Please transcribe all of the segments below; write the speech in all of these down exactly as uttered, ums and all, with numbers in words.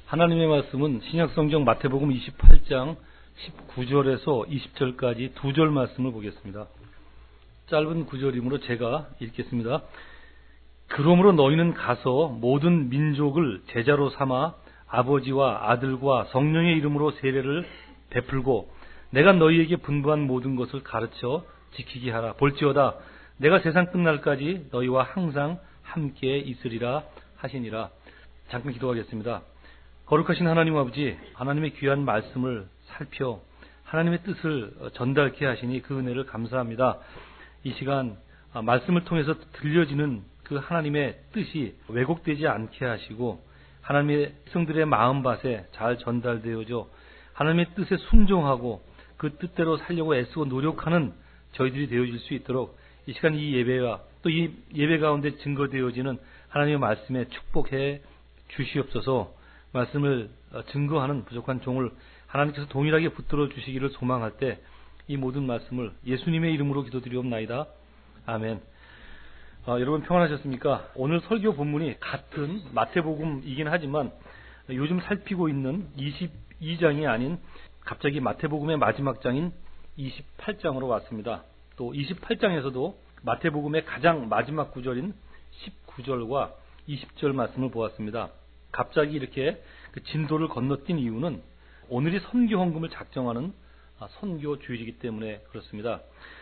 하나님의 말씀은 신약성경 마태복음 이십팔 장 십구 절에서 이십 절까지 두 절 말씀을 보겠습니다. 짧은 구절이므로 제가 읽겠습니다. 그러므로 너희는 가서 모든 민족을 제자로 삼아 아버지와 아들과 성령의 이름으로 세례를 베풀고 내가 너희에게 분부한 모든 것을 가르쳐 지키게 하라. 볼지어다 내가 세상 끝날까지 너희와 항상 함께 있으리라 하시니라. 잠깐 기도하겠습니다. 거룩하신 하나님 아버지, 하나님의 귀한 말씀을 살펴 하나님의 뜻을 전달케 하시니 그 은혜를 감사합니다. 이 시간 말씀을 통해서 들려지는 그 하나님의 뜻이 왜곡되지 않게 하시고 하나님의 백성들의 마음밭에 잘 전달되어져 하나님의 뜻에 순종하고 그 뜻대로 살려고 애쓰고 노력하는 저희들이 되어질 수 있도록 이 시간 이 예배와 또 이 예배 가운데 증거되어지는 하나님의 말씀에 축복해 주시옵소서. 말씀을 증거하는 부족한 종을 하나님께서 동일하게 붙들어 주시기를 소망할 때 이 모든 말씀을 예수님의 이름으로 기도드리옵나이다. 아멘. 아, 여러분 평안하셨습니까? 오늘 설교 본문이 같은 마태복음이긴 하지만 요즘 살피고 있는 이십이 장이 아닌 갑자기 마태복음의 마지막 장인 이십팔 장으로 왔습니다. 또 이십팔 장에서도 마태복음의 가장 마지막 구절인 십구 절과 이십 절 말씀을 보았습니다. 갑자기 이렇게 그 진도를 건너뛴 이유는 오늘이 선교 헌금을 작정하는 선교 주일이기 때문에 그렇습니다.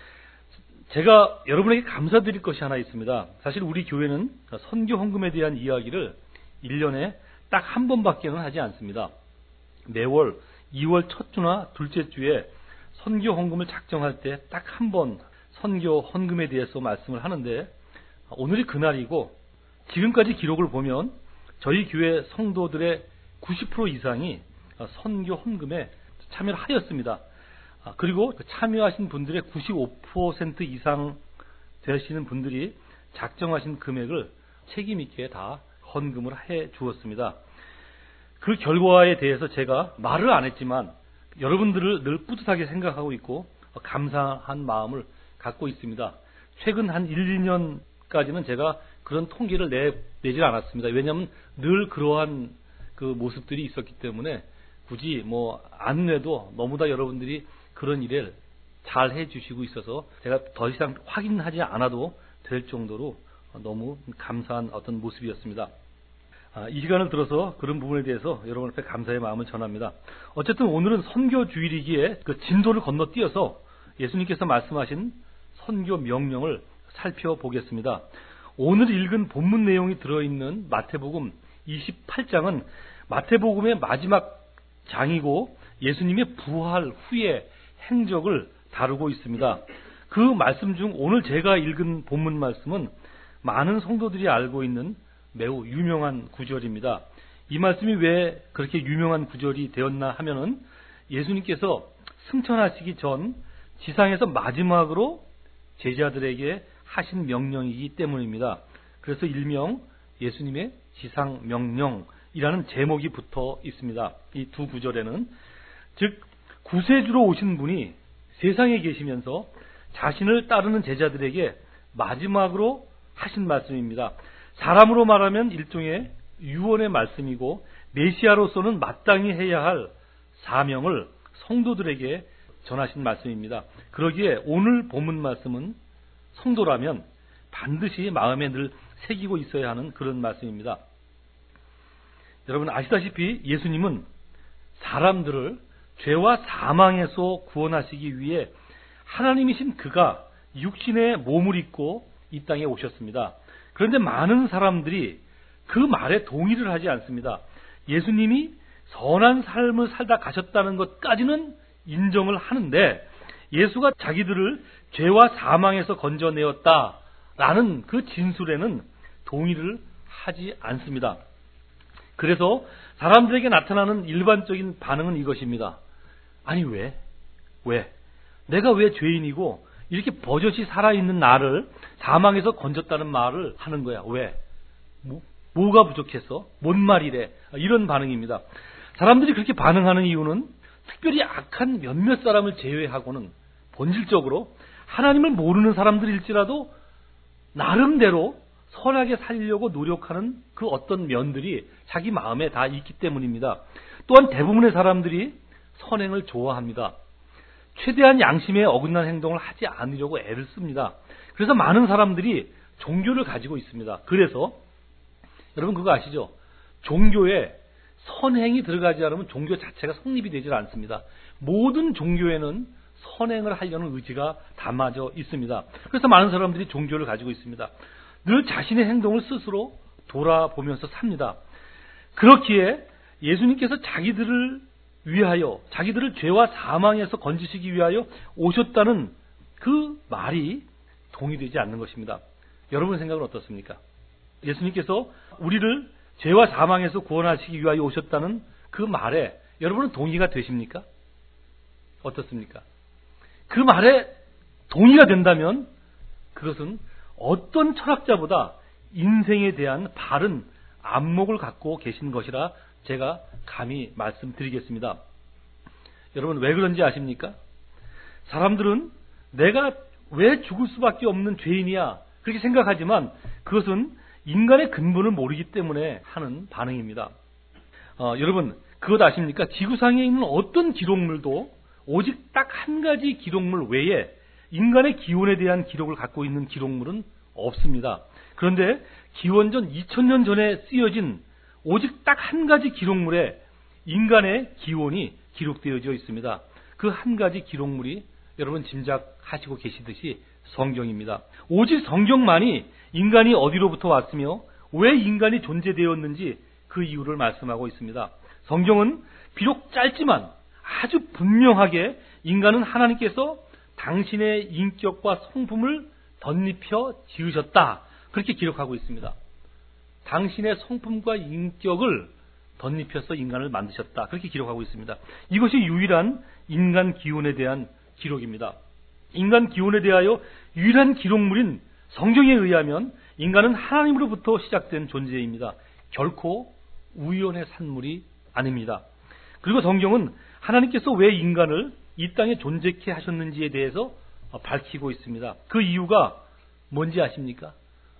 제가 여러분에게 감사드릴 것이 하나 있습니다. 사실 우리 교회는 선교 헌금에 대한 이야기를 일 년에 딱 한 번밖에는 하지 않습니다. 매월 이월 첫 주나 둘째 주에 선교 헌금을 작정할 때 딱 한 번 선교 헌금에 대해서 말씀을 하는데 오늘이 그날이고 지금까지 기록을 보면 저희 교회 성도들의 구십 퍼센트 이상이 선교 헌금에 참여를 하였습니다. 그리고 참여하신 분들의 구십오 퍼센트 이상 되시는 분들이 작정하신 금액을 책임있게 다 헌금을 해 주었습니다. 그 결과에 대해서 제가 말을 안 했지만 여러분들을 늘 뿌듯하게 생각하고 있고 감사한 마음을 갖고 있습니다. 최근 한 일, 이 년까지는 제가 그런 통계를 내, 내질 않았습니다. 왜냐하면 늘 그러한 그 모습들이 있었기 때문에 굳이 뭐 안 내도 너무나 여러분들이 그런 일을 잘 해주시고 있어서 제가 더 이상 확인하지 않아도 될 정도로 너무 감사한 어떤 모습이었습니다. 아, 이 시간을 들어서 그런 부분에 대해서 여러분 앞에 감사의 마음을 전합니다. 어쨌든 오늘은 선교 주일이기에 그 진도를 건너뛰어서 예수님께서 말씀하신 선교 명령을 살펴보겠습니다. 오늘 읽은 본문 내용이 들어있는 마태복음 이십팔 장은 마태복음의 마지막 장이고 예수님의 부활 후의 행적을 다루고 있습니다. 그 말씀 중 오늘 제가 읽은 본문 말씀은 많은 성도들이 알고 있는 매우 유명한 구절입니다. 이 말씀이 왜 그렇게 유명한 구절이 되었나 하면은 예수님께서 승천하시기 전 지상에서 마지막으로 제자들에게 하신 명령이기 때문입니다. 그래서 일명 예수님의 지상명령이라는 제목이 붙어 있습니다. 이 두 구절에는 즉 구세주로 오신 분이 세상에 계시면서 자신을 따르는 제자들에게 마지막으로 하신 말씀입니다. 사람으로 말하면 일종의 유언의 말씀이고 메시아로서는 마땅히 해야 할 사명을 성도들에게 전하신 말씀입니다. 그러기에 오늘 본문 말씀은 성도라면 반드시 마음에 늘 새기고 있어야 하는 그런 말씀입니다. 여러분 아시다시피 예수님은 사람들을 죄와 사망에서 구원하시기 위해 하나님이신 그가 육신의 몸을 입고 이 땅에 오셨습니다. 그런데 많은 사람들이 그 말에 동의를 하지 않습니다. 예수님이 선한 삶을 살다 가셨다는 것까지는 인정을 하는데 예수가 자기들을 죄와 사망에서 건져내었다라는 그 진술에는 동의를 하지 않습니다. 그래서 사람들에게 나타나는 일반적인 반응은 이것입니다. 아니 왜? 왜? 내가 왜 죄인이고 이렇게 버젓이 살아있는 나를 사망에서 건졌다는 말을 하는 거야. 왜? 뭐, 뭐가 부족해서? 뭔 말이래? 이런 반응입니다. 사람들이 그렇게 반응하는 이유는 특별히 악한 몇몇 사람을 제외하고는 본질적으로 하나님을 모르는 사람들일지라도 나름대로 선하게 살려고 노력하는 그 어떤 면들이 자기 마음에 다 있기 때문입니다. 또한 대부분의 사람들이 선행을 좋아합니다. 최대한 양심에 어긋난 행동을 하지 않으려고 애를 씁니다. 그래서 많은 사람들이 종교를 가지고 있습니다. 그래서 여러분 그거 아시죠? 종교에 선행이 들어가지 않으면 종교 자체가 성립이 되질 않습니다. 모든 종교에는 선행을 하려는 의지가 담아져 있습니다. 그래서 많은 사람들이 종교를 가지고 있습니다. 늘 자신의 행동을 스스로 돌아보면서 삽니다. 그렇기에 예수님께서 자기들을 위하여, 자기들을 죄와 사망에서 건지시기 위하여 오셨다는 그 말이 동의되지 않는 것입니다. 여러분의 생각은 어떻습니까? 예수님께서 우리를 죄와 사망에서 구원하시기 위하여 오셨다는 그 말에 여러분은 동의가 되십니까? 어떻습니까? 그 말에 동의가 된다면 그것은 어떤 철학자보다 인생에 대한 바른 안목을 갖고 계신 것이라 제가 감히 말씀드리겠습니다. 여러분 왜 그런지 아십니까? 사람들은 내가 왜 죽을 수밖에 없는 죄인이야 그렇게 생각하지만 그것은 인간의 근본을 모르기 때문에 하는 반응입니다. 어, 여러분 그것 아십니까? 지구상에 있는 어떤 기록물도 오직 딱 한 가지 기록물 외에 인간의 기원에 대한 기록을 갖고 있는 기록물은 없습니다. 그런데 기원전 이천 년 전에 쓰여진 오직 딱 한 가지 기록물에 인간의 기원이 기록되어져 있습니다. 그 한 가지 기록물이 여러분 짐작하시고 계시듯이 성경입니다. 오직 성경만이 인간이 어디로부터 왔으며 왜 인간이 존재되었는지 그 이유를 말씀하고 있습니다. 성경은 비록 짧지만 아주 분명하게 인간은 하나님께서 당신의 인격과 성품을 덧입혀 지으셨다. 그렇게 기록하고 있습니다. 당신의 성품과 인격을 덧입혀서 인간을 만드셨다. 그렇게 기록하고 있습니다. 이것이 유일한 인간 기원에 대한 기록입니다. 인간 기원에 대하여 유일한 기록물인 성경에 의하면 인간은 하나님으로부터 시작된 존재입니다. 결코 우연의 산물이 아닙니다. 그리고 성경은 하나님께서 왜 인간을 이 땅에 존재케 하셨는지에 대해서 밝히고 있습니다. 그 이유가 뭔지 아십니까?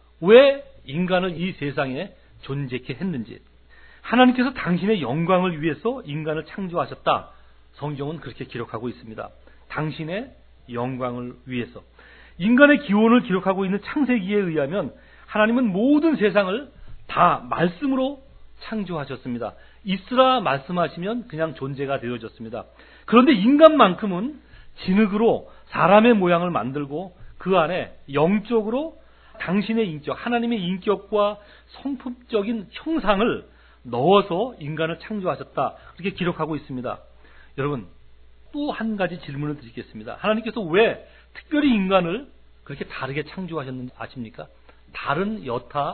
왜 인간을 이 세상에 존재케 했는지. 하나님께서 당신의 영광을 위해서 인간을 창조하셨다. 성경은 그렇게 기록하고 있습니다. 당신의 영광을 위해서. 인간의 기원을 기록하고 있는 창세기에 의하면 하나님은 모든 세상을 다 말씀으로 창조하셨습니다. 있으라 말씀하시면 그냥 존재가 되어졌습니다. 그런데 인간만큼은 진흙으로 사람의 모양을 만들고 그 안에 영적으로 당신의 인격, 하나님의 인격과 성품적인 형상을 넣어서 인간을 창조하셨다. 그렇게 기록하고 있습니다. 여러분, 또 한 가지 질문을 드리겠습니다. 하나님께서 왜 특별히 인간을 그렇게 다르게 창조하셨는지 아십니까? 다른 여타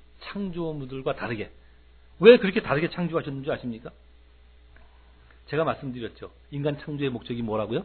창조물들과 다르게. 왜 그렇게 다르게 창조하셨는지 아십니까? 제가 말씀드렸죠. 인간 창조의 목적이 뭐라고요?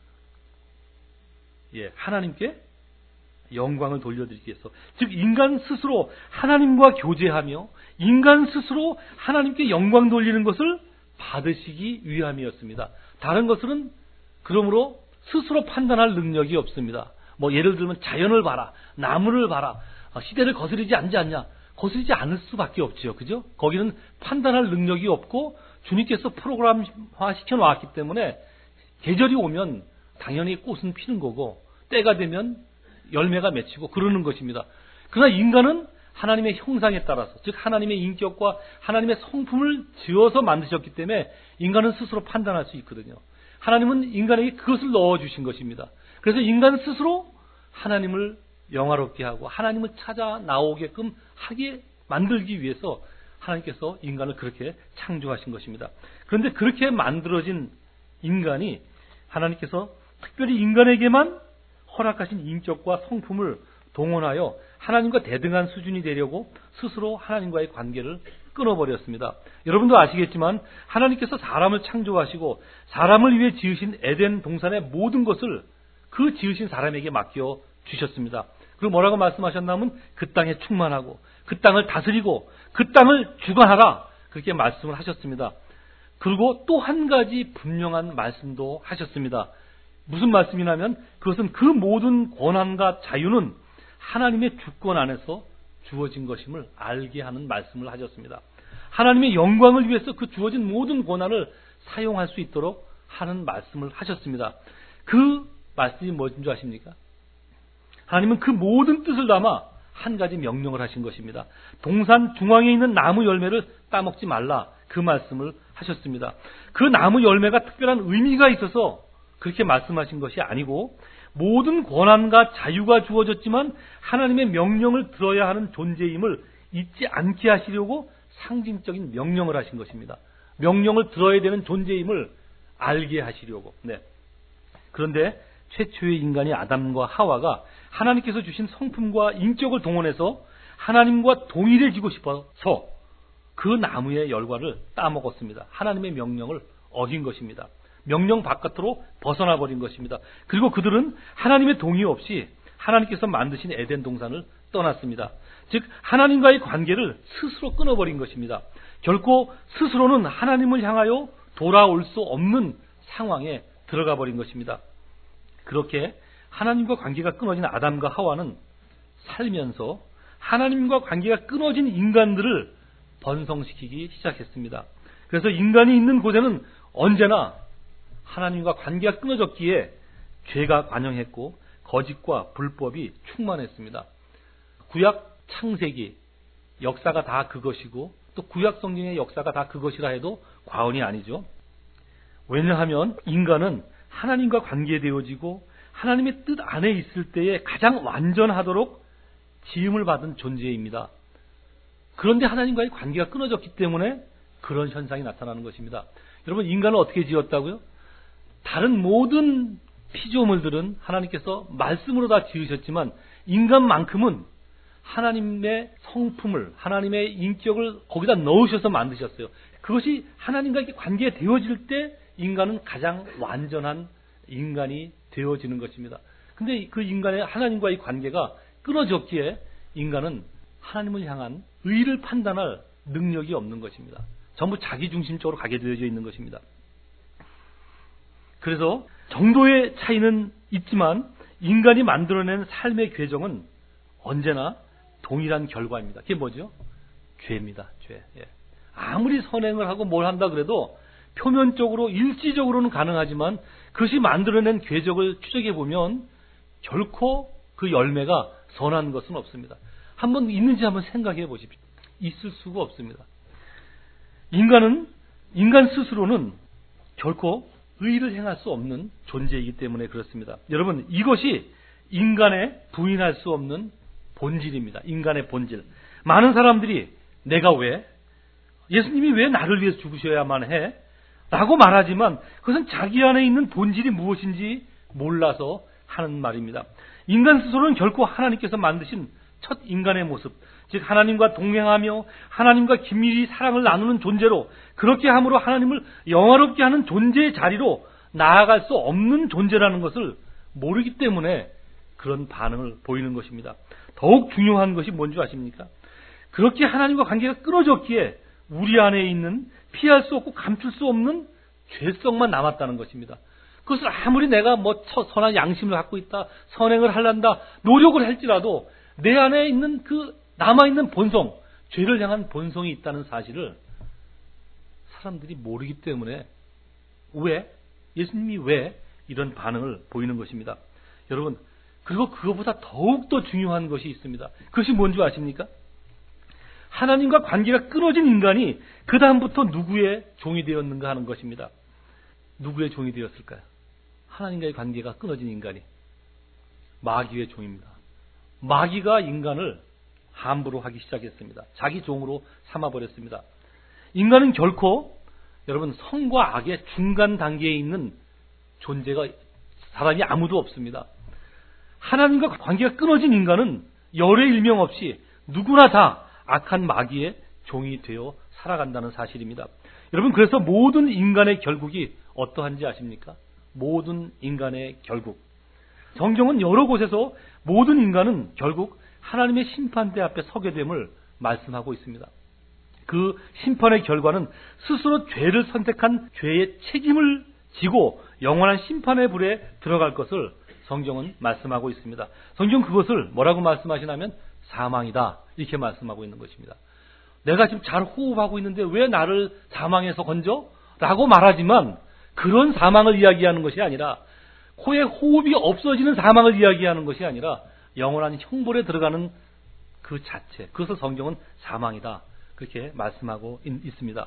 예, 하나님께 영광을 돌려드리기 위해서. 즉 인간 스스로 하나님과 교제하며 인간 스스로 하나님께 영광 돌리는 것을 받으시기 위함이었습니다. 다른 것은 그러므로 스스로 판단할 능력이 없습니다. 뭐 예를 들면 자연을 봐라, 나무를 봐라, 시대를 거스르지 않지 않냐? 거스르지 않을 수밖에 없죠. 그죠? 거기는 판단할 능력이 없고 주님께서 프로그램화 시켜놓았기 때문에 계절이 오면 당연히 꽃은 피는 거고 때가 되면 열매가 맺히고 그러는 것입니다. 그러나 인간은 하나님의 형상에 따라서, 즉 하나님의 인격과 하나님의 성품을 지어서 만드셨기 때문에 인간은 스스로 판단할 수 있거든요. 하나님은 인간에게 그것을 넣어주신 것입니다. 그래서 인간 스스로 하나님을 영화롭게 하고 하나님을 찾아 나오게끔 하게 만들기 위해서 하나님께서 인간을 그렇게 창조하신 것입니다. 그런데 그렇게 만들어진 인간이 하나님께서 특별히 인간에게만 허락하신 인격과 성품을 동원하여 하나님과 대등한 수준이 되려고 스스로 하나님과의 관계를 끊어버렸습니다. 여러분도 아시겠지만 하나님께서 사람을 창조하시고 사람을 위해 지으신 에덴 동산의 모든 것을 그 지으신 사람에게 맡겨 주셨습니다. 그리고 뭐라고 말씀하셨냐면 그 땅에 충만하고 그 땅을 다스리고 그 땅을 주관하라 그렇게 말씀을 하셨습니다. 그리고 또 한 가지 분명한 말씀도 하셨습니다. 무슨 말씀이냐면 그것은 그 모든 권한과 자유는 하나님의 주권 안에서 주어진 것임을 알게 하는 말씀을 하셨습니다. 하나님의 영광을 위해서 그 주어진 모든 고난을 사용할 수 있도록 하는 말씀을 하셨습니다. 그 말씀이 무엇인 줄 아십니까? 하나님은 그 모든 뜻을 담아 한 가지 명령을 하신 것입니다. 동산 중앙에 있는 나무 열매를 따먹지 말라, 그 말씀을 하셨습니다. 그 나무 열매가 특별한 의미가 있어서 그렇게 말씀하신 것이 아니고, 모든 권한과 자유가 주어졌지만 하나님의 명령을 들어야 하는 존재임을 잊지 않게 하시려고 상징적인 명령을 하신 것입니다. 명령을 들어야 되는 존재임을 알게 하시려고. 네. 그런데 최초의 인간이 아담과 하와가 하나님께서 주신 성품과 인격을 동원해서 하나님과 동일해지고 싶어서 그 나무의 열과를 따먹었습니다. 하나님의 명령을 어긴 것입니다. 명령 바깥으로 벗어나 버린 것입니다. 그리고 그들은 하나님의 동의 없이 하나님께서 만드신 에덴 동산을 떠났습니다. 즉 하나님과의 관계를 스스로 끊어버린 것입니다. 결코 스스로는 하나님을 향하여 돌아올 수 없는 상황에 들어가 버린 것입니다. 그렇게 하나님과 관계가 끊어진 아담과 하와는 살면서 하나님과 관계가 끊어진 인간들을 번성시키기 시작했습니다. 그래서 인간이 있는 곳에는 언제나 하나님과 관계가 끊어졌기에 죄가 관영했고 거짓과 불법이 충만했습니다. 구약 창세기 역사가 다 그것이고 또 구약 성경의 역사가 다 그것이라 해도 과언이 아니죠. 왜냐하면 인간은 하나님과 관계되어지고 하나님의 뜻 안에 있을 때에 가장 완전하도록 지음을 받은 존재입니다. 그런데 하나님과의 관계가 끊어졌기 때문에 그런 현상이 나타나는 것입니다. 여러분, 인간을 어떻게 지었다고요? 다른 모든 피조물들은 하나님께서 말씀으로 다 지으셨지만 인간만큼은 하나님의 성품을, 하나님의 인격을 거기다 넣으셔서 만드셨어요. 그것이 하나님과 관계가 되어질 때 인간은 가장 완전한 인간이 되어지는 것입니다. 근데 그 인간의 하나님과의 관계가 끊어졌기에 인간은 하나님을 향한 의를 판단할 능력이 없는 것입니다. 전부 자기중심적으로 가게 되어져 있는 것입니다. 그래서 정도의 차이는 있지만 인간이 만들어낸 삶의 궤정은 언제나 동일한 결과입니다. 그게 뭐죠? 죄입니다. 죄. 예. 아무리 선행을 하고 뭘 한다 그래도 표면적으로 일시적으로는 가능하지만 그것이 만들어낸 궤적을 추적해 보면 결코 그 열매가 선한 것은 없습니다. 한번 있는지 한번 생각해 보십시오. 있을 수가 없습니다. 인간은 인간 스스로는 결코 의를 행할 수 없는 존재이기 때문에 그렇습니다. 여러분, 이것이 인간의 부인할 수 없는 본질입니다. 인간의 본질. 많은 사람들이 내가 왜? 예수님이 왜 나를 위해서 죽으셔야만 해? 라고 말하지만 그것은 자기 안에 있는 본질이 무엇인지 몰라서 하는 말입니다. 인간 스스로는 결코 하나님께서 만드신 첫 인간의 모습, 즉 하나님과 동행하며 하나님과 긴밀히 사랑을 나누는 존재로, 그렇게 함으로 하나님을 영화롭게 하는 존재의 자리로 나아갈 수 없는 존재라는 것을 모르기 때문에 그런 반응을 보이는 것입니다. 더욱 중요한 것이 뭔지 아십니까? 그렇게 하나님과 관계가 끊어졌기에 우리 안에 있는 피할 수 없고 감출 수 없는 죄성만 남았다는 것입니다. 그것을 아무리 내가 뭐 선한 양심을 갖고 있다, 선행을 하려한다, 노력을 할지라도 내 안에 있는 그 남아있는 본성, 죄를 향한 본성이 있다는 사실을 사람들이 모르기 때문에 왜? 예수님이 왜 이런 반응을 보이는 것입니다. 여러분, 그리고 그것보다 더욱더 중요한 것이 있습니다. 그것이 뭔지 아십니까? 하나님과 관계가 끊어진 인간이 그 다음부터 누구의 종이 되었는가 하는 것입니다. 누구의 종이 되었을까요? 하나님과의 관계가 끊어진 인간이 마귀의 종입니다. 마귀가 인간을 함부로 하기 시작했습니다. 자기 종으로 삼아버렸습니다. 인간은 결코 여러분 선과 악의 중간 단계에 있는 존재가 사람이 아무도 없습니다. 하나님과 관계가 끊어진 인간은 열의 일명 없이 누구나 다 악한 마귀의 종이 되어 살아간다는 사실입니다. 여러분, 그래서 모든 인간의 결국이 어떠한지 아십니까? 모든 인간의 결국. 성경은 여러 곳에서 모든 인간은 결국 하나님의 심판대 앞에 서게 됨을 말씀하고 있습니다. 그 심판의 결과는 스스로 죄를 선택한 죄의 책임을 지고 영원한 심판의 불에 들어갈 것을 성경은 말씀하고 있습니다. 성경 그것을 뭐라고 말씀하시냐면 사망이다, 이렇게 말씀하고 있는 것입니다. 내가 지금 잘 호흡하고 있는데 왜 나를 사망에서 건져? 라고 말하지만 그런 사망을 이야기하는 것이 아니라 코에 호흡이 없어지는 사망을 이야기하는 것이 아니라 영원한 형벌에 들어가는 그 자체, 그것을 성경은 사망이다. 그렇게 말씀하고 있습니다.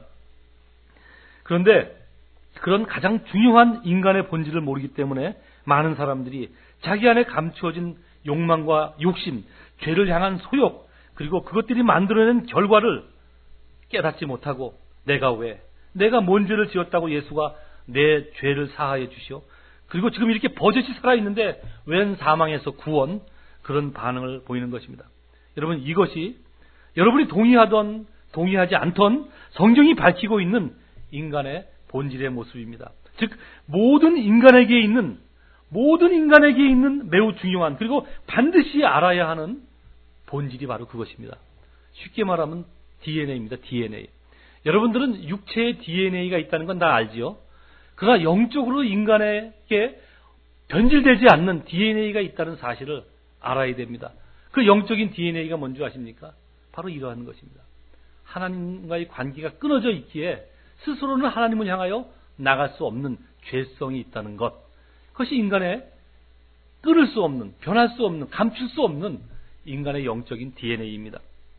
그런데 그런 가장 중요한 인간의 본질을 모르기 때문에 많은 사람들이 자기 안에 감추어진 욕망과 욕심, 죄를 향한 소욕, 그리고 그것들이 만들어낸 결과를 깨닫지 못하고 내가 왜, 내가 뭔 죄를 지었다고 예수가 내 죄를 사하여 주시오. 그리고 지금 이렇게 버젓이 살아있는데 웬 사망에서 구원, 그런 반응을 보이는 것입니다. 여러분, 이것이 여러분이 동의하던 동의하지 않던 성경이 밝히고 있는 인간의 본질의 모습입니다. 즉 모든 인간에게 있는 모든 인간에게 있는 매우 중요한, 그리고 반드시 알아야 하는 본질이 바로 그것입니다. 쉽게 말하면 디엔에이입니다. 디엔에이. 여러분들은 육체에 디엔에이가 있다는 건 다 알지요. 그러나 영적으로 인간에게 변질되지 않는 디엔에이가 있다는 사실을 알아야 됩니다. 그 영적인 디엔에이가 뭔지 아십니까? 바로 이러한 것입니다. 하나님과의 관계가 끊어져 있기에 스스로는 하나님을 향하여 나갈 수 없는 죄성이 있다는 것. 그것이 인간의 끊을 수 없는, 변할 수 없는, 감출 수 없는 인간의 영적인 디엔에이입니다.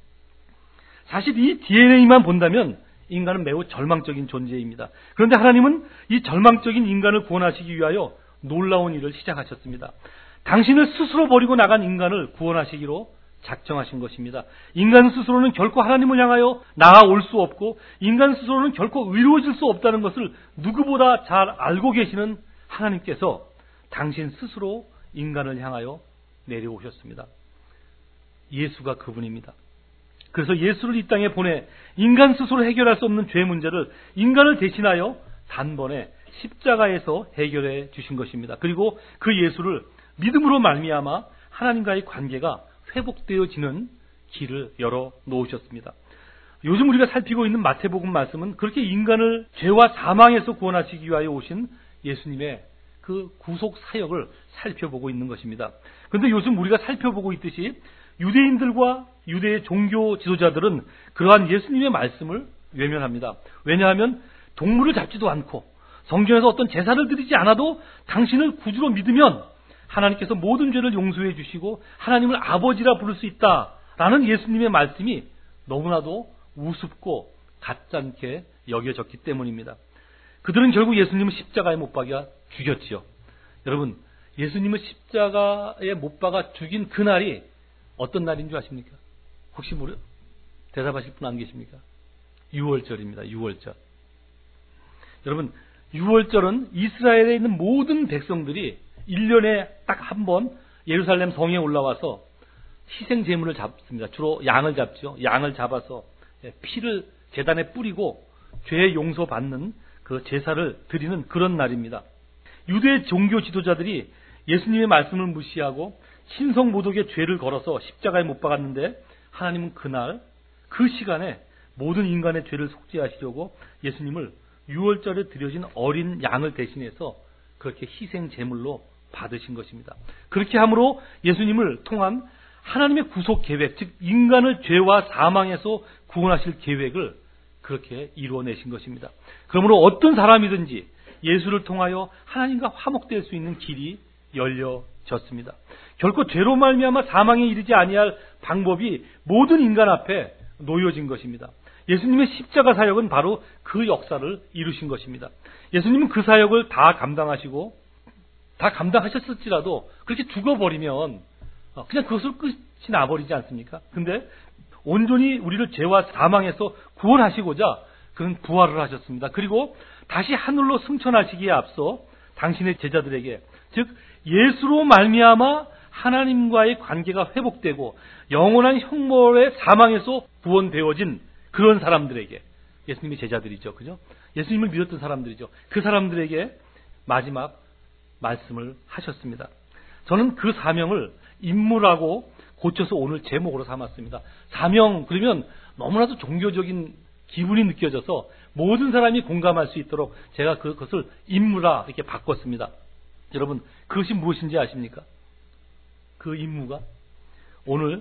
사실 이 디엔에이만 본다면 인간은 매우 절망적인 존재입니다. 그런데 하나님은 이 절망적인 인간을 구원하시기 위하여 놀라운 일을 시작하셨습니다. 당신을 스스로 버리고 나간 인간을 구원하시기로 작정하신 것입니다. 인간 스스로는 결코 하나님을 향하여 나아올 수 없고 인간 스스로는 결코 의로워질 수 없다는 것을 누구보다 잘 알고 계시는 하나님께서 당신 스스로 인간을 향하여 내려오셨습니다. 예수가 그분입니다. 그래서 예수를 이 땅에 보내 인간 스스로 해결할 수 없는 죄 문제를 인간을 대신하여 단번에 십자가에서 해결해 주신 것입니다. 그리고 그 예수를 믿음으로 말미암아 하나님과의 관계가 회복되어지는 길을 열어 놓으셨습니다. 요즘 우리가 살피고 있는 마태복음 말씀은 그렇게 인간을 죄와 사망에서 구원하시기 위하여 오신 예수님의 그 구속 사역을 살펴보고 있는 것입니다. 그런데 요즘 우리가 살펴보고 있듯이 유대인들과 유대의 종교 지도자들은 그러한 예수님의 말씀을 외면합니다. 왜냐하면 동물을 잡지도 않고 성경에서 어떤 제사를 드리지 않아도 당신을 구주로 믿으면 하나님께서 모든 죄를 용서해 주시고 하나님을 아버지라 부를 수 있다라는 예수님의 말씀이 너무나도 우습고 가짜게 여겨졌기 때문입니다. 그들은 결국 예수님을 십자가에 못 박아 죽였지요. 여러분, 예수님을 십자가에 못 박아 죽인 그날이 어떤 날인 줄 아십니까? 혹시 모르 대답하실 분 안 계십니까? 유월절입니다. 유월절. 여러분, 유월절은 이스라엘에 있는 모든 백성들이 일 년에 딱 한 번 예루살렘 성에 올라와서 희생 제물을 잡습니다. 주로 양을 잡죠. 양을 잡아서 피를 제단에 뿌리고 죄 용서받는 그 제사를 드리는 그런 날입니다. 유대 종교 지도자들이 예수님의 말씀을 무시하고 신성 모독의 죄를 걸어서 십자가에 못 박았는데 하나님은 그날 그 시간에 모든 인간의 죄를 속죄하시려고 예수님을 유월절에 드려진 어린 양을 대신해서 그렇게 희생 제물로 받으신 것입니다. 그렇게 함으로 예수님을 통한 하나님의 구속 계획, 즉 인간을 죄와 사망에서 구원하실 계획을 그렇게 이루어내신 것입니다. 그러므로 어떤 사람이든지 예수를 통하여 하나님과 화목될 수 있는 길이 열려졌습니다. 결코 죄로 말미암아 사망에 이르지 아니할 방법이 모든 인간 앞에 놓여진 것입니다. 예수님의 십자가 사역은 바로 그 역사를 이루신 것입니다. 예수님은 그 사역을 다 감당하시고 다 감당하셨을지라도 그렇게 죽어버리면 그냥 그것을 끝이 나버리지 않습니까? 근데 온전히 우리를 죄와 사망에서 구원하시고자 그는 부활을 하셨습니다. 그리고 다시 하늘로 승천하시기에 앞서 당신의 제자들에게, 즉 예수로 말미암아 하나님과의 관계가 회복되고 영원한 형벌의 사망에서 구원되어진 그런 사람들에게, 예수님의 제자들이죠, 그죠? 예수님을 믿었던 사람들이죠. 그 사람들에게 마지막 말씀을 하셨습니다. 저는 그 사명을 임무라고 고쳐서 오늘 제목으로 삼았습니다. 사명, 그러면 너무나도 종교적인 기분이 느껴져서 모든 사람이 공감할 수 있도록 제가 그것을 임무라 이렇게 바꿨습니다. 여러분, 그것이 무엇인지 아십니까? 그 임무가 오늘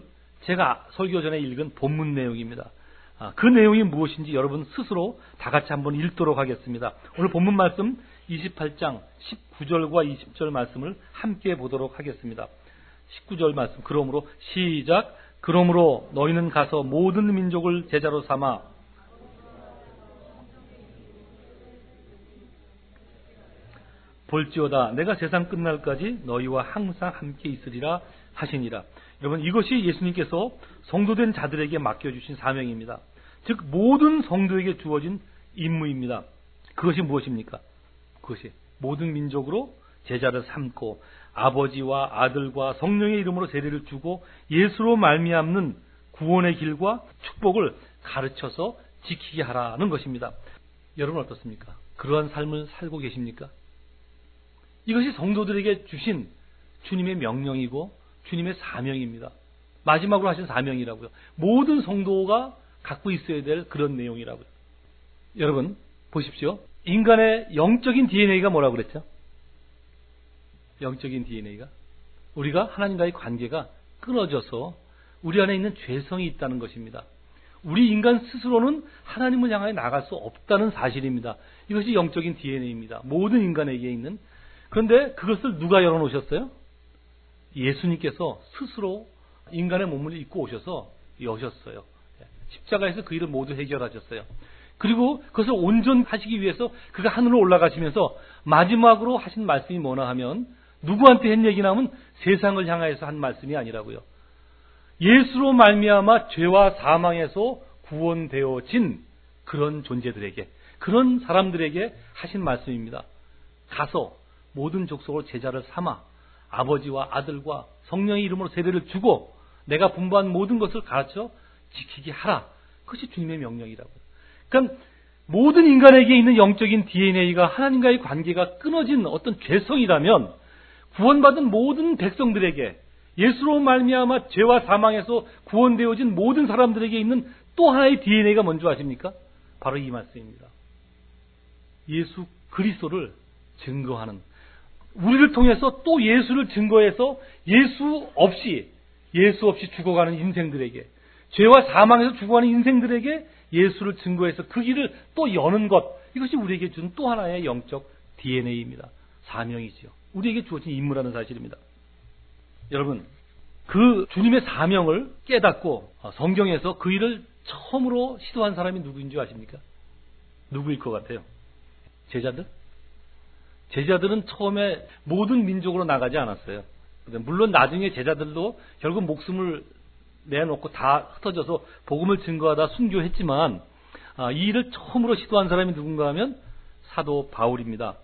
제가 설교 전에 읽은 본문 내용입니다. 그 내용이 무엇인지 여러분 스스로 다 같이 한번 읽도록 하겠습니다. 오늘 본문 말씀 이십팔 장 십구 절과 이십 절 말씀을 함께 보도록 하겠습니다. 십구 절 말씀, 그러므로 시작. 그러므로 너희는 가서 모든 민족을 제자로 삼아 볼지어다 내가 세상 끝날까지 너희와 항상 함께 있으리라 하시니라. 여러분, 이것이 예수님께서 성도된 자들에게 맡겨주신 사명입니다. 즉 모든 성도에게 주어진 임무입니다. 그것이 무엇입니까? 그것이 모든 민족으로 제자를 삼고 아버지와 아들과 성령의 이름으로 세례를 주고 예수로 말미암는 구원의 길과 축복을 가르쳐서 지키게 하라는 것입니다. 여러분 어떻습니까? 그러한 삶을 살고 계십니까? 이것이 성도들에게 주신 주님의 명령이고 주님의 사명입니다. 마지막으로 하신 사명이라고요. 모든 성도가 갖고 있어야 될 그런 내용이라고요. 여러분 보십시오. 인간의 영적인 디엔에이가 뭐라고 그랬죠? 영적인 디엔에이가 우리가 하나님과의 관계가 끊어져서 우리 안에 있는 죄성이 있다는 것입니다. 우리 인간 스스로는 하나님을 향하여 나갈 수 없다는 사실입니다. 이것이 영적인 디엔에이입니다. 모든 인간에게 있는. 그런데 그것을 누가 열어놓으셨어요? 예수님께서 스스로 인간의 몸을 입고 오셔서 여셨어요. 십자가에서 그 일을 모두 해결하셨어요. 그리고 그것을 온전하시기 위해서 그가 하늘로 올라가시면서 마지막으로 하신 말씀이 뭐나 하면 누구한테 한 얘기나 하면 세상을 향하여서 한 말씀이 아니라고요. 예수로 말미암아 죄와 사망에서 구원되어진 그런 존재들에게, 그런 사람들에게 하신 말씀입니다. 가서 모든 족속을 제자를 삼아 아버지와 아들과 성령의 이름으로 세례를 주고 내가 분부한 모든 것을 가르쳐 지키게 하라. 그것이 주님의 명령이라고요. 그러니까 모든 인간에게 있는 영적인 디엔에이가 하나님과의 관계가 끊어진 어떤 죄성이라면 구원받은 모든 백성들에게 예수로 말미암아 죄와 사망에서 구원되어진 모든 사람들에게 있는 또 하나의 디엔에이가 뭔지 아십니까? 바로 이 말씀입니다. 예수 그리스도를 증거하는, 우리를 통해서 또 예수를 증거해서 예수 없이 예수 없이 죽어가는 인생들에게, 죄와 사망에서 죽어가는 인생들에게 예수를 증거해서 그 길을 또 여는 것, 이것이 우리에게 준 또 하나의 영적 디엔에이입니다. 사명이지요. 우리에게 주어진 임무라는 사실입니다. 여러분, 그 주님의 사명을 깨닫고 성경에서 그 일을 처음으로 시도한 사람이 누구인 줄 아십니까? 누구일 것 같아요? 제자들? 제자들은 처음에 모든 민족으로 나가지 않았어요. 물론 나중에 제자들도 결국 목숨을 내놓고 다 흩어져서 복음을 증거하다 순교했지만 이 일을 처음으로 시도한 사람이 누군가 하면 사도 바울입니다.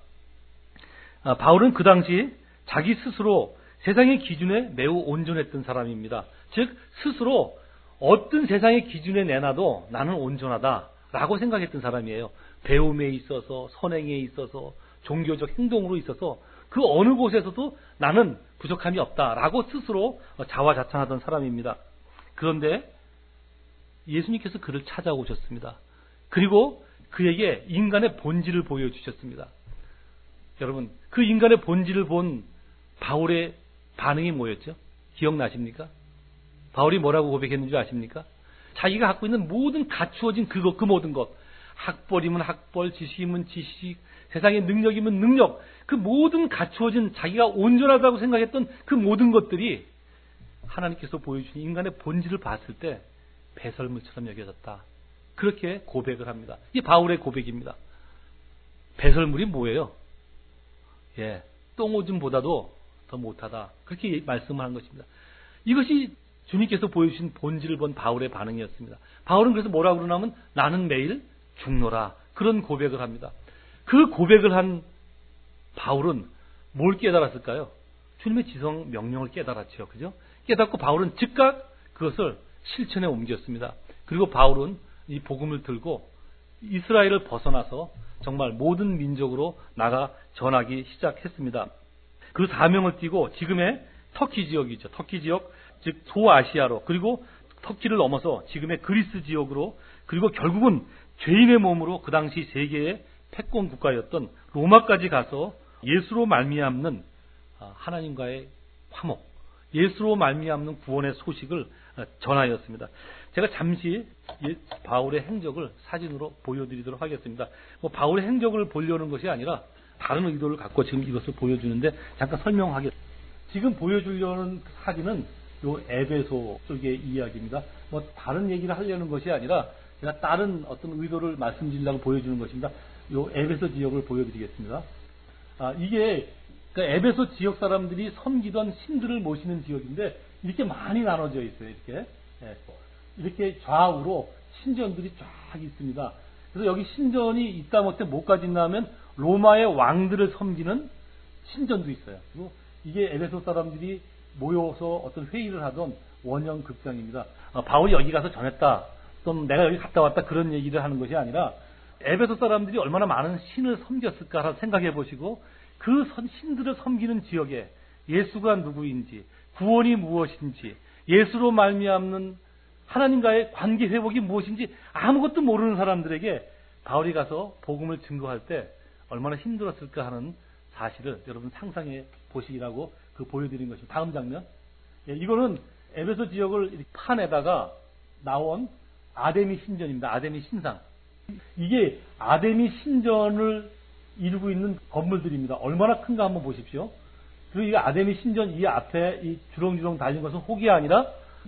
바울은 그 당시 자기 스스로 세상의 기준에 매우 온전했던 사람입니다. 즉 스스로 어떤 세상의 기준에 내놔도 나는 온전하다라고 생각했던 사람이에요. 배움에 있어서, 선행에 있어서, 종교적 행동으로 있어서 그 어느 곳에서도 나는 부족함이 없다라고 스스로 자화자찬하던 사람입니다. 그런데 예수님께서 그를 찾아오셨습니다. 그리고 그에게 인간의 본질을 보여주셨습니다. 여러분, 그 인간의 본질을 본 바울의 반응이 뭐였죠? 기억나십니까? 바울이 뭐라고 고백했는지 아십니까? 자기가 갖고 있는 모든 갖추어진 그것, 그 모든 것, 학벌이면 학벌, 지식이면 지식, 세상의 능력이면 능력, 그 모든 갖추어진 자기가 온전하다고 생각했던 그 모든 것들이 하나님께서 보여주신 인간의 본질을 봤을 때 배설물처럼 여겨졌다. 그렇게 고백을 합니다. 이 바울의 고백입니다. 배설물이 뭐예요? 예, 똥오줌보다도 더 못하다. 그렇게 말씀을 한 것입니다. 이것이 주님께서 보여주신 본질을 본 바울의 반응이었습니다. 바울은 그래서 뭐라고 그러냐면 나는 매일 죽노라. 그런 고백을 합니다. 그 고백을 한 바울은 뭘 깨달았을까요? 주님의 지성 명령을 깨달았죠. 그죠? 깨닫고 바울은 즉각 그것을 실천에 옮겼습니다. 그리고 바울은 이 복음을 들고 이스라엘을 벗어나서 정말 모든 민족으로 나가 전하기 시작했습니다. 그 사명을 띠고 지금의 터키 지역이죠. 터키 지역, 즉 소아시아로, 그리고 터키를 넘어서 지금의 그리스 지역으로, 그리고 결국은 죄인의 몸으로 그 당시 세계의 패권 국가였던 로마까지 가서 예수로 말미암는 하나님과의 화목, 예수로 말미암는 구원의 소식을 전하였습니다. 제가 잠시 바울의 행적을 사진으로 보여드리도록 하겠습니다. 뭐 바울의 행적을 보려는 것이 아니라 다른 의도를 갖고 지금 이것을 보여주는데 잠깐 설명하겠습니다. 지금 보여주려는 사진은 요 에베소 쪽의 이야기입니다. 뭐 다른 얘기를 하려는 것이 아니라 제가 다른 어떤 의도를 말씀드리려고 보여주는 것입니다. 요 에베소 지역을 보여드리겠습니다. 아, 이게 그러니까 에베소 지역 사람들이 섬기던 신들을 모시는 지역인데 이렇게 많이 나눠져 있어요. 이렇게 예. 이렇게 좌우로 신전들이 쫙 있습니다. 그래서 여기 신전이 있다 못해 뭐까지 있냐면 로마의 왕들을 섬기는 신전도 있어요. 그리고 이게 에베소 사람들이 모여서 어떤 회의를 하던 원형 극장입니다. 아, 바울이 여기 가서 전했다. 또 내가 여기 갔다 왔다 그런 얘기를 하는 것이 아니라 에베소 사람들이 얼마나 많은 신을 섬겼을까 생각해 보시고 그 신들을 섬기는 지역에 예수가 누구인지 구원이 무엇인지 예수로 말미암는 하나님과의 관계 회복이 무엇인지 아무것도 모르는 사람들에게 바울이 가서 복음을 증거할 때 얼마나 힘들었을까 하는 사실을 여러분 상상해 보시라고 그 보여드린 것입니다. 다음 장면. 예, 이거는 에베소 지역을 판에다가 나온 아데미 신전입니다. 아데미 신상. 이게 아데미 신전을 이루고 있는 건물들입니다. 얼마나 큰가 한번 보십시오. 그리고 이 아데미 신전 이 앞에 이 주렁주렁 달린 것은 혹이 아니라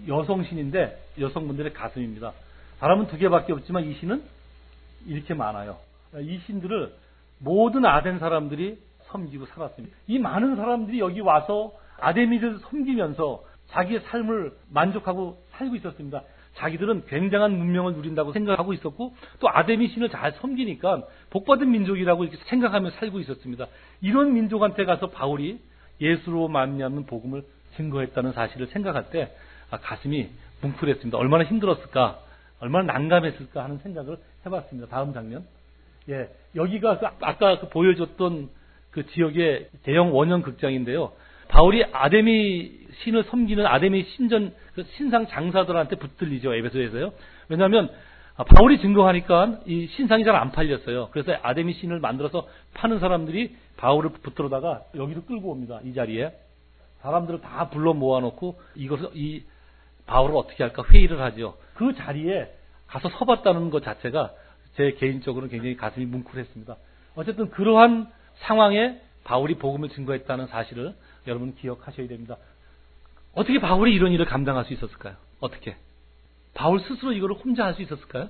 여성신인데 여성분들의 가슴입니다. 사람은 두 개밖에 없지만 이 신은 이렇게 많아요. 이 신들을 모든 아덴 사람들이 섬기고 살았습니다. 이 많은 사람들이 여기 와서 아데미를 섬기면서 자기의 삶을 만족하고 살고 있었습니다. 자기들은 굉장한 문명을 누린다고 생각하고 있었고 또 아데미 신을 잘 섬기니까 복받은 민족이라고 이렇게 생각하며 살고 있었습니다. 이런 민족한테 가서 바울이 예수로 말미암는 복음을 증거했다는 사실을 생각할 때 아, 가슴이 뭉클했습니다. 얼마나 힘들었을까, 얼마나 난감했을까 하는 생각을 해봤습니다. 다음 장면. 예, 여기가 그 아까 그 보여줬던 그 지역의 대형 원형 극장인데요. 바울이 아데미 신을 섬기는 아데미 신전 그 신상 장사들한테 붙들리죠. 에베소에서요. 왜냐하면 바울이 증거하니까 이 신상이 잘 안 팔렸어요. 그래서 아데미 신을 만들어서 파는 사람들이 바울을 붙들어다가 여기로 끌고 옵니다. 이 자리에 사람들을 다 불러 모아놓고 이것을 이 바울을 어떻게 할까 회의를 하죠. 그 자리에 가서 서봤다는 것 자체가 제 개인적으로는 굉장히 가슴이 뭉클했습니다. 어쨌든 그러한 상황에 바울이 복음을 증거했다는 사실을 여러분 기억하셔야 됩니다. 어떻게 바울이 이런 일을 감당할 수 있었을까요? 어떻게? 바울 스스로 이거를 혼자 할 수 있었을까요?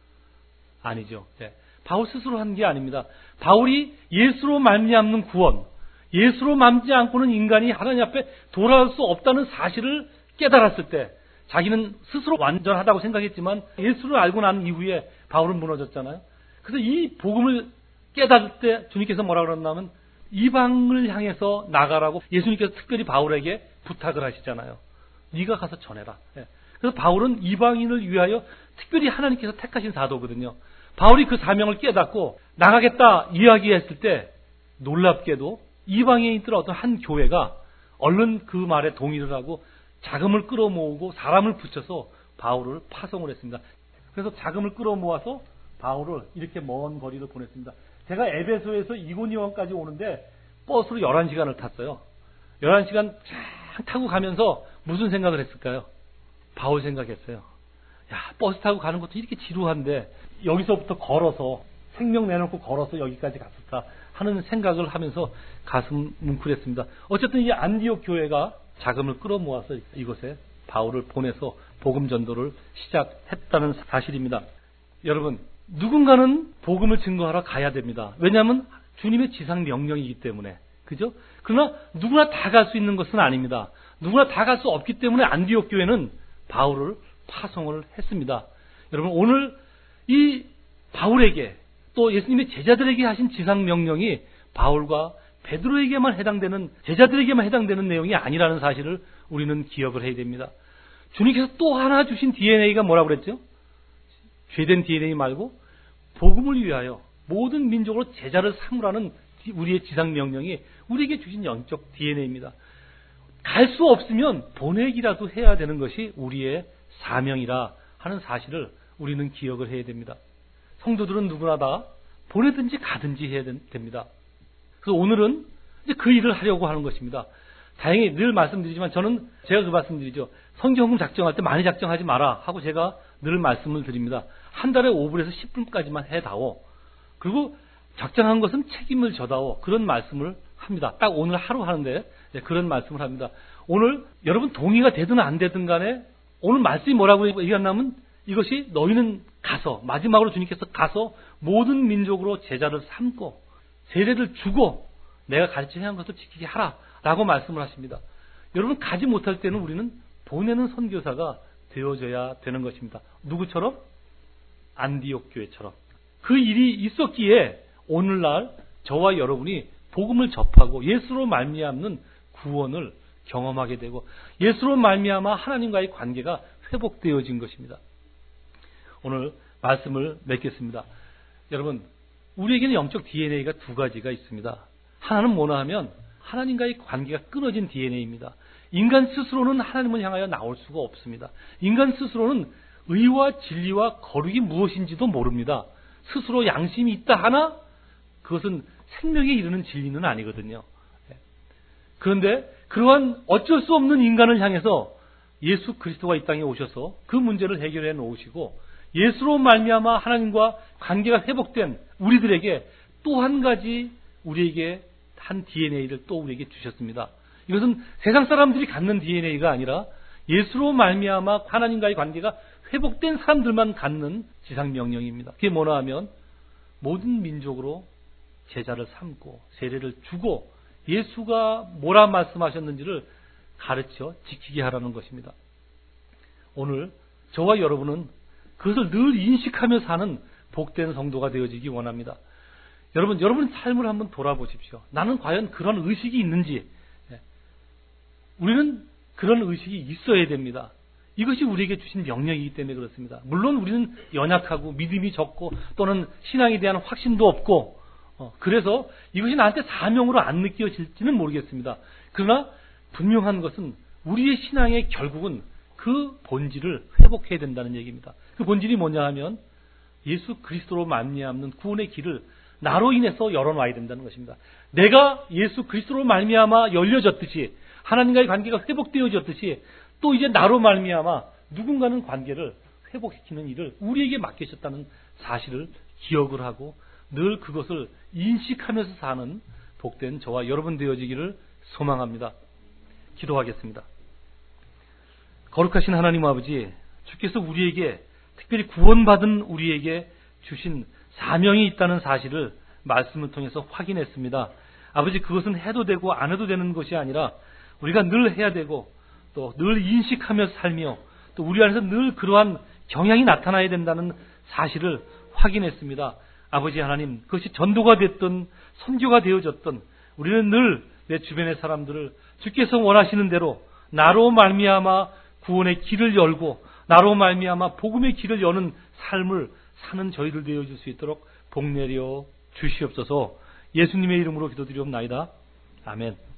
아니죠. 네. 바울 스스로 한 게 아닙니다. 바울이 예수로 말미암는 구원, 예수로 남지 않고는 인간이 하나님 앞에 돌아올 수 없다는 사실을 깨달았을 때 자기는 스스로 완전하다고 생각했지만 예수를 알고 난 이후에 바울은 무너졌잖아요. 그래서 이 복음을 깨달을 때 주님께서 뭐라 그러냐면 이방을 향해서 나가라고 예수님께서 특별히 바울에게 부탁을 하시잖아요. 네가 가서 전해라. 그래서 바울은 이방인을 위하여 특별히 하나님께서 택하신 사도거든요. 바울이 그 사명을 깨닫고 나가겠다 이야기했을 때 놀랍게도 이방에 있던 어떤 한 교회가 얼른 그 말에 동의를 하고 자금을 끌어모으고 사람을 붙여서 바울을 파송을 했습니다. 그래서 자금을 끌어모아서 바울을 이렇게 먼 거리를 보냈습니다. 제가 에베소에서 이고니온까지 오는데 버스로 열한 시간을 탔어요. 열한 시간 쫙 타고 가면서 무슨 생각을 했을까요? 바울 생각했어요. 야, 버스 타고 가는 것도 이렇게 지루한데 여기서부터 걸어서 생명 내놓고 걸어서 여기까지 갔을까 하는 생각을 하면서 가슴 뭉클했습니다. 어쨌든 이 안디옥 교회가 자금을 끌어모아서 이곳에 바울을 보내서 복음 전도를 시작했다는 사실입니다. 여러분, 누군가는 복음을 증거하러 가야 됩니다. 왜냐하면 주님의 지상 명령이기 때문에. 그죠? 그러나 누구나 다 갈 수 있는 것은 아닙니다. 누구나 다 갈 수 없기 때문에 안디옥 교회는 바울을 파송을 했습니다. 여러분, 오늘 이 바울에게 또 예수님의 제자들에게 하신 지상 명령이 바울과 베드로에게만 해당되는, 제자들에게만 해당되는 내용이 아니라는 사실을 우리는 기억을 해야 됩니다. 주님께서 또 하나 주신 디엔에이가 뭐라고 그랬죠? 죄된 디엔에이 말고 복음을 위하여 모든 민족으로 제자를 삼으라는 우리의 지상 명령이 우리에게 주신 영적 디엔에이입니다. 갈 수 없으면 보내기라도 해야 되는 것이 우리의 사명이라 하는 사실을 우리는 기억을 해야 됩니다. 성도들은 누구나 다 보내든지 가든지 해야 됩니다. 그래서 오늘은 이제 그 일을 하려고 하는 것입니다. 다행히 늘 말씀드리지만 저는 제가 그 말씀드리죠. 성경금 작정할 때 많이 작정하지 마라 하고 제가 늘 말씀을 드립니다. 한 달에 오 분에서 십 분까지만 해다오. 그리고 작정한 것은 책임을 져다오. 그런 말씀을 합니다. 딱 오늘 하루 하는데 그런 말씀을 합니다. 오늘 여러분 동의가 되든 안 되든 간에 오늘 말씀이 뭐라고 얘기하냐면 이것이 너희는 가서 마지막으로 주님께서 가서 모든 민족으로 제자를 삼고 세례를 주고 내가 가르치려 한 것을 지키게 하라 라고 말씀을 하십니다. 여러분 가지 못할 때는 우리는 보내는 선교사가 되어져야 되는 것입니다. 누구처럼? 안디옥 교회처럼. 그 일이 있었기에 오늘날 저와 여러분이 복음을 접하고 예수로 말미암는 구원을 경험하게 되고 예수로 말미암아 하나님과의 관계가 회복되어진 것입니다. 오늘 말씀을 맺겠습니다. 여러분 우리에게는 영적 디엔에이가 두 가지가 있습니다. 하나는 뭐냐 하면 하나님과의 관계가 끊어진 디엔에이입니다. 인간 스스로는 하나님을 향하여 나올 수가 없습니다. 인간 스스로는 의와 진리와 거룩이 무엇인지도 모릅니다. 스스로 양심이 있다 하나 그것은 생명에 이르는 진리는 아니거든요. 그런데 그러한 어쩔 수 없는 인간을 향해서 예수 그리스도가 이 땅에 오셔서 그 문제를 해결해 놓으시고 예수로 말미암아 하나님과 관계가 회복된 우리들에게 또 한 가지 우리에게 한 디엔에이를 또 우리에게 주셨습니다. 이것은 세상 사람들이 갖는 디엔에이가 아니라 예수로 말미암아 하나님과의 관계가 회복된 사람들만 갖는 지상명령입니다. 그게 뭐냐 하면 모든 민족으로 제자를 삼고 세례를 주고 예수가 뭐라 말씀하셨는지를 가르쳐 지키게 하라는 것입니다. 오늘 저와 여러분은 그것을 늘 인식하며 사는 복된 성도가 되어지기 원합니다. 여러분, 여러분 삶을 한번 돌아보십시오. 나는 과연 그런 의식이 있는지. 우리는 그런 의식이 있어야 됩니다. 이것이 우리에게 주신 명령이기 때문에 그렇습니다. 물론 우리는 연약하고 믿음이 적고 또는 신앙에 대한 확신도 없고 그래서 이것이 나한테 사명으로 안 느껴질지는 모르겠습니다. 그러나 분명한 것은 우리의 신앙의 결국은 그 본질을 회복해야 된다는 얘기입니다. 그 본질이 뭐냐 하면 예수 그리스도로 말미암는 구원의 길을 나로 인해서 열어놔야 된다는 것입니다. 내가 예수 그리스도로 말미암아 열려졌듯이 하나님과의 관계가 회복되어졌듯이 또 이제 나로 말미암아 누군가는 관계를 회복시키는 일을 우리에게 맡기셨다는 사실을 기억을 하고 늘 그것을 인식하면서 사는 복된 저와 여러분 되어지기를 소망합니다. 기도하겠습니다. 거룩하신 하나님 아버지, 주께서 우리에게 특별히 구원받은 우리에게 주신 사명이 있다는 사실을 말씀을 통해서 확인했습니다. 아버지, 그것은 해도 되고 안 해도 되는 것이 아니라 우리가 늘 해야 되고 또 늘 인식하며 살며 또 우리 안에서 늘 그러한 경향이 나타나야 된다는 사실을 확인했습니다. 아버지 하나님, 그것이 전도가 됐든 선교가 되어졌든 우리는 늘 내 주변의 사람들을 주께서 원하시는 대로 나로 말미암아 구원의 길을 열고 나로 말미암아 복음의 길을 여는 삶을 사는 저희들 되어줄 수 있도록 복 내려 주시옵소서. 예수님의 이름으로 기도드리옵나이다. 아멘.